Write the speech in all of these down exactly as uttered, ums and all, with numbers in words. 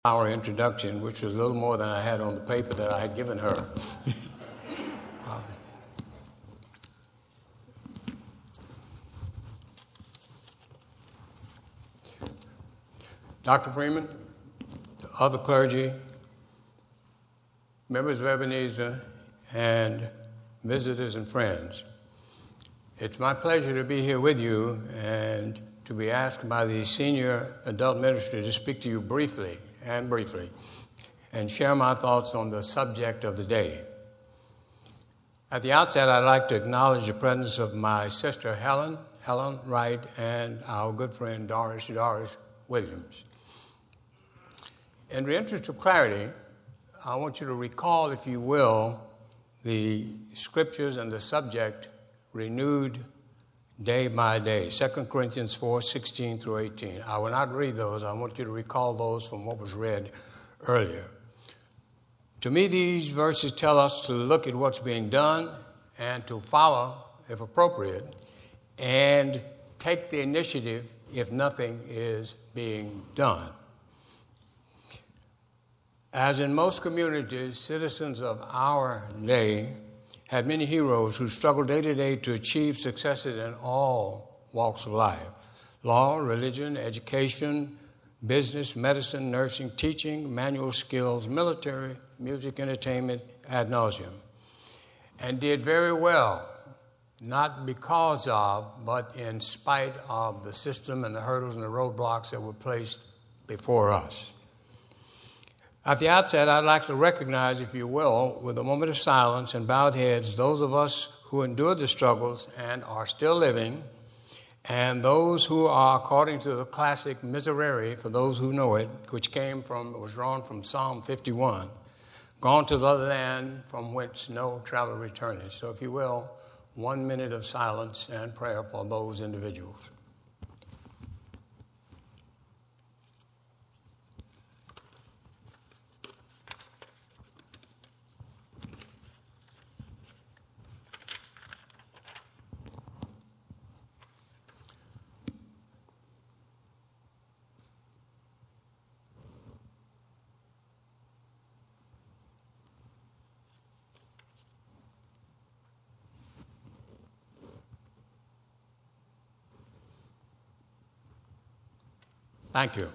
Our introduction, which was a little more than I had on the paper that I had given her. um, Doctor Freeman, other clergy, members of Ebenezer, and visitors and friends. It's my pleasure to be here with you and to be asked by the senior adult ministry to speak to you briefly and briefly and share my thoughts on the subject of the day. At the outset, I'd like to acknowledge the presence of my sister Helen, Helen Wright, and our good friend Doris, Doris Williams. In the interest of clarity, I want you to recall, if you will, the scriptures and the subject renewed day by day, Second Corinthians four, sixteen through eighteen. I will not read those. I want you to recall those from what was read earlier. To me, these verses tell us to look at what's being done and to follow, if appropriate, and take the initiative if nothing is being done. As in most communities, citizens of our day had many heroes who struggled day to day to achieve successes in all walks of life: law, religion, education, business, medicine, nursing, teaching, manual skills, military, music, entertainment, ad nauseum. And did very well, not because of, but in spite of the system and the hurdles and the roadblocks that were placed before us. At the outset, I'd like to recognize, if you will, with a moment of silence and bowed heads, those of us who endured the struggles and are still living, and those who are, according to the classic Miserere, for those who know it, which came from, was drawn from Psalm fifty-one, gone to the land from whence no traveler returneth. So, if you will, one minute of silence and prayer for those individuals. Thank you.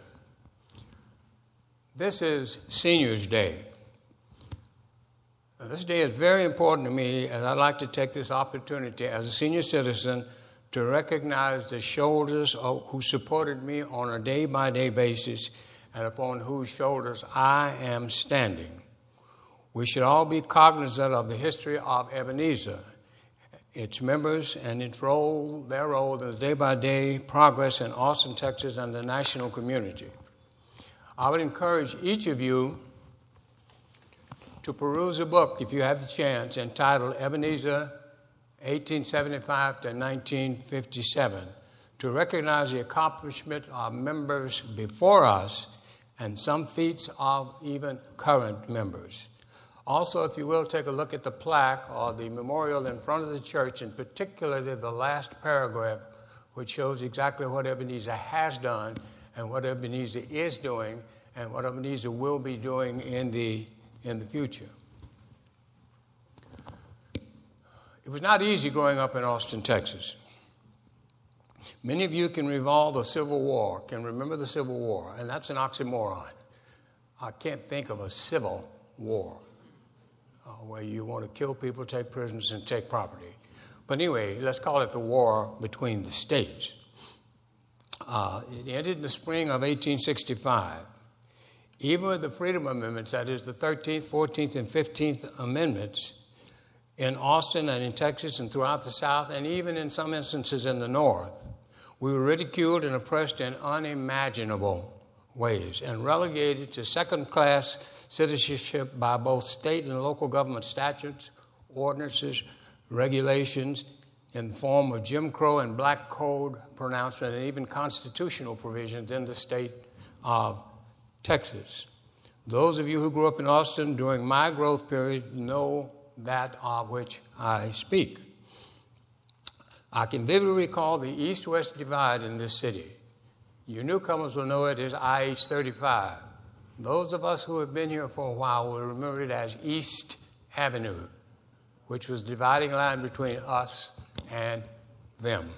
This is Seniors Day. Now, this day is very important to me, as I'd like to take this opportunity as a senior citizen to recognize the shoulders of, who supported me on a day-by-day basis and upon whose shoulders I am standing. We should all be cognizant of the history of Ebenezer, its members, and its role, their role in the day-by-day progress in Austin, Texas, and the national community. I would encourage each of you to peruse a book, if you have the chance, entitled Ebenezer, eighteen seventy-five to nineteen fifty-seven, to recognize the accomplishment of members before us and some feats of even current members. Also, if you will, take a look at the plaque or the memorial in front of the church, and particularly the last paragraph, which shows exactly what Ebenezer has done and what Ebenezer is doing and what Ebenezer will be doing in the, in the future. It was not easy growing up in Austin, Texas. Many of you can recall the Civil War, can remember the Civil War, and that's an oxymoron. I can't think of a civil war. Uh, where you want to kill people, take prisoners, and take property. But anyway, let's call it the war between the states. Uh, it ended in the spring of eighteen sixty-five. Even with the Freedom Amendments, that is the thirteenth, fourteenth, and fifteenth Amendments, in Austin and in Texas and throughout the South, and even in some instances in the North, we were ridiculed and oppressed in unimaginable ways and relegated to second-class citizenship by both state and local government statutes, ordinances, regulations in the form of Jim Crow and Black Code pronouncement, and even constitutional provisions in the state of Texas. Those of you who grew up in Austin during my growth period know that of which I speak. I can vividly recall the east-west divide in this city. You newcomers will know it as I H thirty-five. Those of us who have been here for a while will remember it as East Avenue, which was the dividing line between us and them.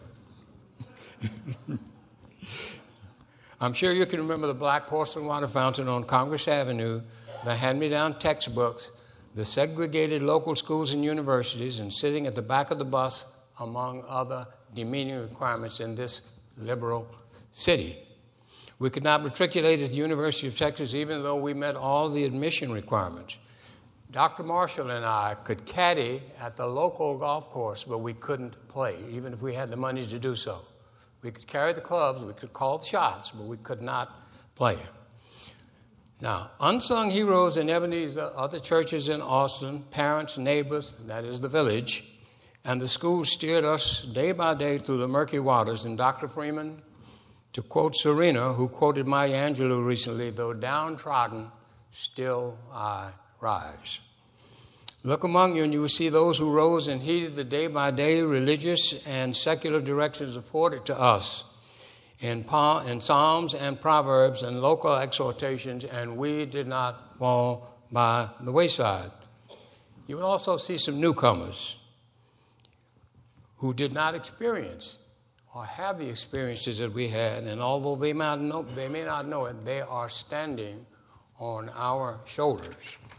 I'm sure you can remember the black porcelain water fountain on Congress Avenue, the hand-me-down textbooks, the segregated local schools and universities, and sitting at the back of the bus, among other demeaning requirements in this liberal city. We could not matriculate at the University of Texas even though we met all the admission requirements. Doctor Marshall and I could caddy at the local golf course, but we couldn't play, even if we had the money to do so. We could carry the clubs, we could call the shots, but we could not play. Now, unsung heroes in Ebenezer, other churches in Austin, parents, neighbors, that is the village, and the school steered us day by day through the murky waters. And Doctor Freeman, to quote Serena, who quoted Maya Angelou recently, though downtrodden, still I rise. Look among you and you will see those who rose and heeded the day-by-day religious and secular directions afforded to us in, in Psalms and Proverbs and local exhortations, and we did not fall by the wayside. You will also see some newcomers who did not experience or have the experiences that we had, and although they may not know, they may not know it, they are standing on our shoulders.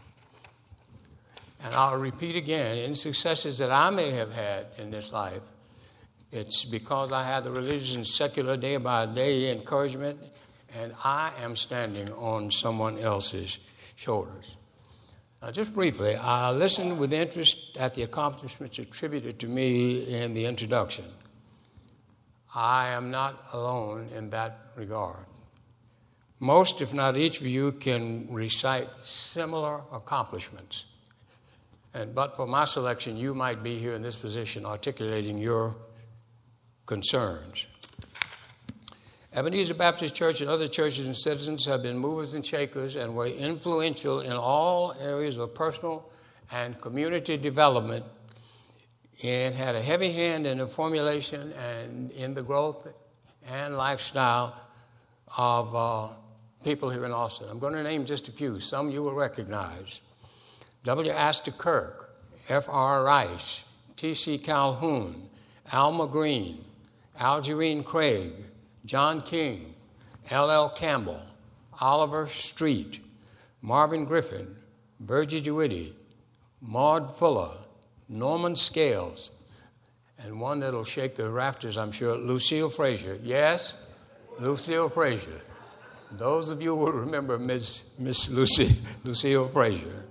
And I'll repeat again, in successes that I may have had in this life, it's because I had the religious and secular day-by-day encouragement, and I am standing on someone else's shoulders. Now, just briefly, I listened with interest at the accomplishments attributed to me in the introduction. I am not alone in that regard. Most, if not each of you, can recite similar accomplishments. And but for my selection, you might be here in this position articulating your concerns. Ebenezer Baptist Church and other churches and citizens have been movers and shakers and were influential in all areas of personal and community development, and had a heavy hand in the formulation and in the growth and lifestyle of uh, people here in Austin. I'm going to name just a few. Some you will recognize. W. Astor Kirk, F R. Rice, T C. Calhoun, Alma Green, Algerine Craig, John King, L L. Campbell, Oliver Street, Marvin Griffin, Virgie DeWitty, Maud Fuller, Norman Scales, and one that'll shake the rafters, I'm sure, Lucille Frazier. Yes, Lucille Frazier. Those of you will remember Miss Miss Lucy, Lucille Frazier.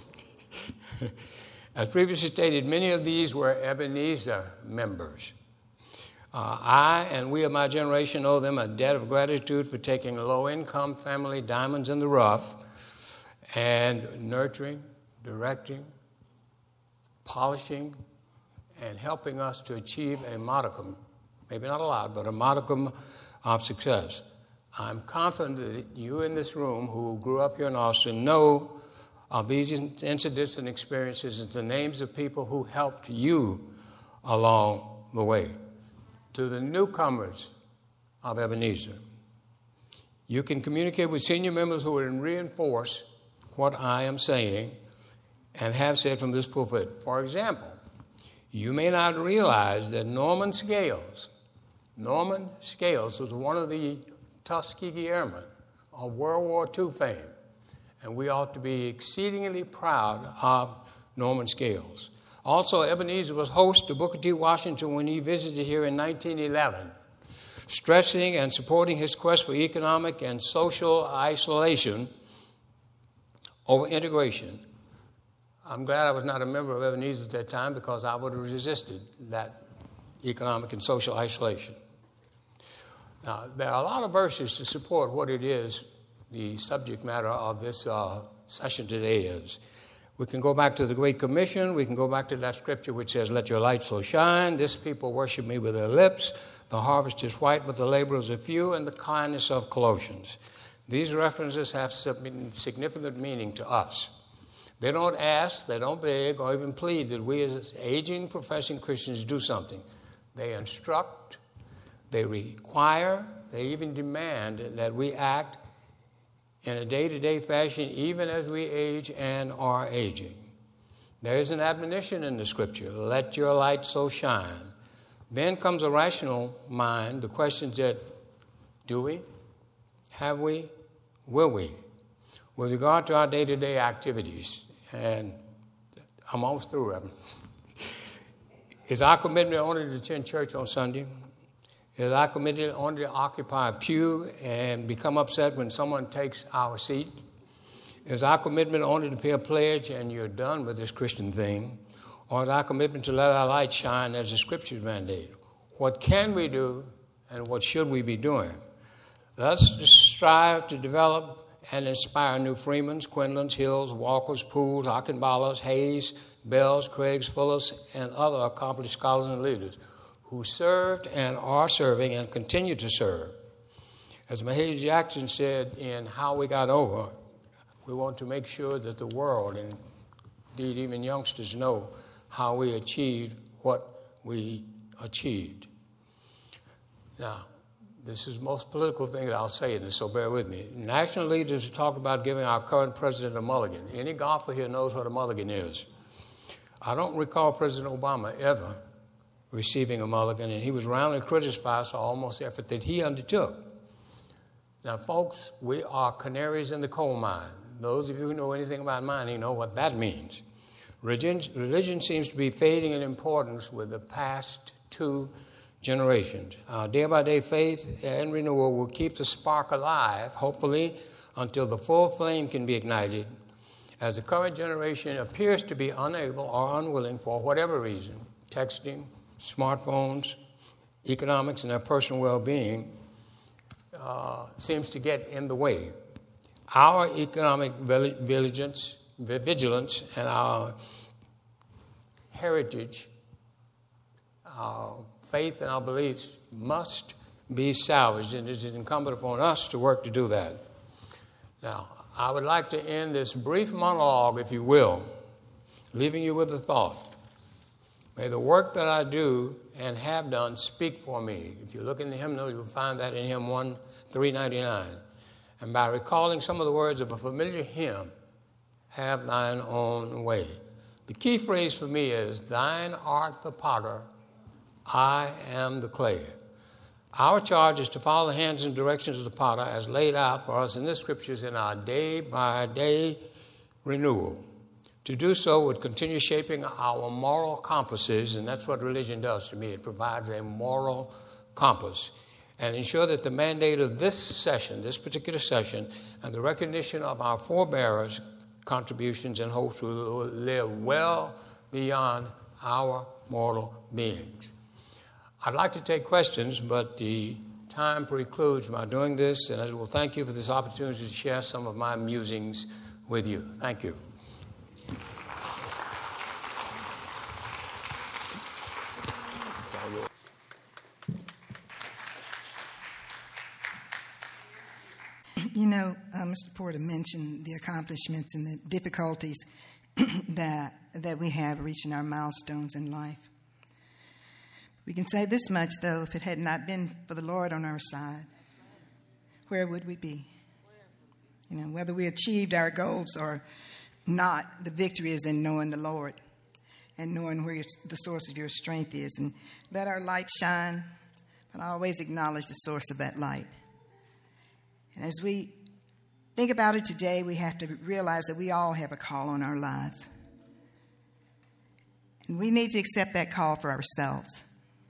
As previously stated, many of these were Ebenezer members. Uh, I and we of my generation owe them a debt of gratitude for taking low-income family diamonds in the rough and nurturing, directing, polishing, and helping us to achieve a modicum, maybe not a lot, but a modicum of success. I'm confident that you in this room who grew up here in Austin know of these incidents and experiences and the names of people who helped you along the way. To the newcomers of Ebenezer, you can communicate with senior members who will reinforce what I am saying and have said from this pulpit. For example, you may not realize that Norman Scales, Norman Scales was one of the Tuskegee Airmen of World War Two fame, and we ought to be exceedingly proud of Norman Scales. Also, Ebenezer was host to Booker T. Washington when he visited here in nineteen eleven, stressing and supporting his quest for economic and social isolation over integration. I'm glad I was not a member of Ebenezer at that time because I would have resisted that economic and social isolation. Now, there are a lot of verses to support what it is the subject matter of this uh, session today is. We can go back to the Great Commission. We can go back to that scripture which says, let your light so shine. This people worship me with their lips. The harvest is white, but the laborers are few, and the kindness of Colossians. These references have significant meaning to us. They don't ask, they don't beg, or even plead that we as aging, professing Christians do something. They instruct, they require, they even demand that we act in a day-to-day fashion, even as we age and are aging. There is an admonition in the scripture, let your light so shine. Then comes a rational mind, the questions that, do we? Have we? Will we? With regard to our day-to-day activities, and I'm almost through, Reverend. Is our commitment only to attend church on Sunday? Is our commitment only to occupy a pew and become upset when someone takes our seat? Is our commitment only to pay a pledge and you're done with this Christian thing? Or is our commitment to let our light shine as the scriptures mandate? What can we do and what should we be doing? Let's strive to develop and inspire new Freemans, Quinlans, Hills, Walkers, Pools, Achenballas, Hayes, Bells, Craigs, Fullers, and other accomplished scholars and leaders who served and are serving and continue to serve. As Mahalia Jackson said in How We Got Over, we want to make sure that the world, and indeed even youngsters, know how we achieved what we achieved. Now, this is the most political thing that I'll say in this, so bear with me. National leaders have talked about giving our current president a mulligan. Any golfer here knows what a mulligan is. I don't recall President Obama ever receiving a mulligan, and he was roundly criticized for almost the effort that he undertook. Now, folks, we are canaries in the coal mine. Those of you who know anything about mining know what that means. Religion, religion seems to be fading in importance with the past two generations. Our day-by-day faith and renewal will keep the spark alive, hopefully, until the full flame can be ignited, as the current generation appears to be unable or unwilling, for whatever reason, texting, smartphones, economics, and their personal well-being uh, seems to get in the way. Our economic vigilance, vigilance and our heritage, our faith and our beliefs must be salvaged, and it is incumbent upon us to work to do that. Now, I would like to end this brief monologue, if you will, leaving you with a thought. May the work that I do and have done speak for me. If you look in the hymnal, you'll find that in hymn one, three ninety-nine. And by recalling some of the words of a familiar hymn, have thine own way. The key phrase for me is, thine art the potter, I am the clay. Our charge is to follow the hands and directions of the potter as laid out for us in the scriptures in our day-by-day renewal. To do so would continue shaping our moral compasses, and that's what religion does to me. It provides a moral compass. And ensure that the mandate of this session, this particular session, and the recognition of our forebearers' contributions and hopes will live well beyond our mortal beings. I'd like to take questions, but the time precludes my doing this, and I will thank you for this opportunity to share some of my musings with you. Thank you. You know, uh, Mister Porter mentioned the accomplishments and the difficulties that that we have reaching our milestones in life. We can say this much, though, if it had not been for the Lord on our side, where would we be? You know, whether we achieved our goals or not, the victory is in knowing the Lord and knowing where your, the source of your strength is. And let our light shine, but always acknowledge the source of that light. And as we think about it today, we have to realize that we all have a call on our lives. And we need to accept that call for ourselves.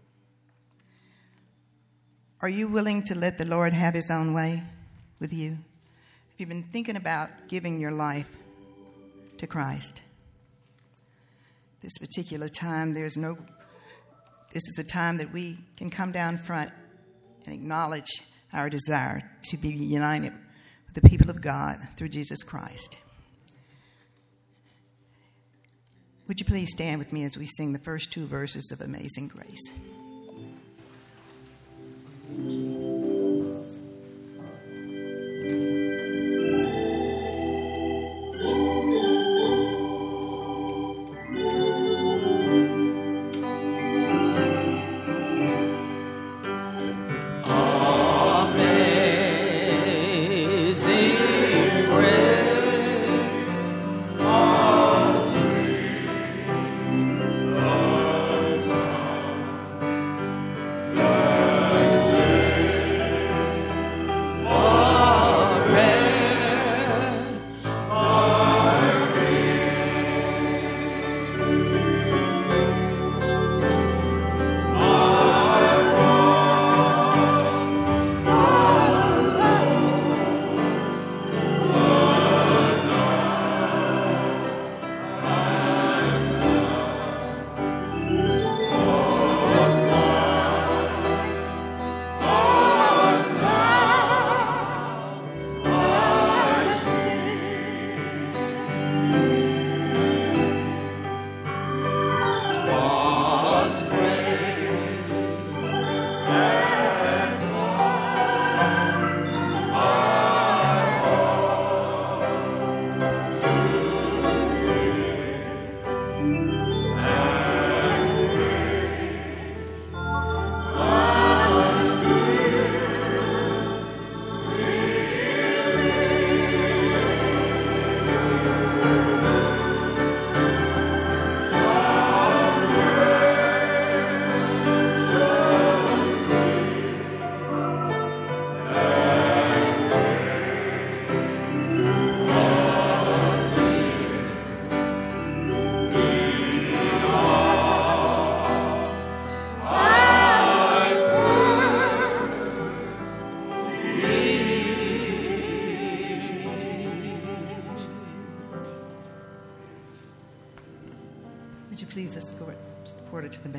Are you willing to let the Lord have his own way with you? Have you been thinking about giving your life to Christ? This particular time, there's no, this is a time that we can come down front and acknowledge our desire to be united with the people of God through Jesus Christ. Would you please stand with me as we sing the first two verses of Amazing Grace? Amazing please escort Mr Porter to the back.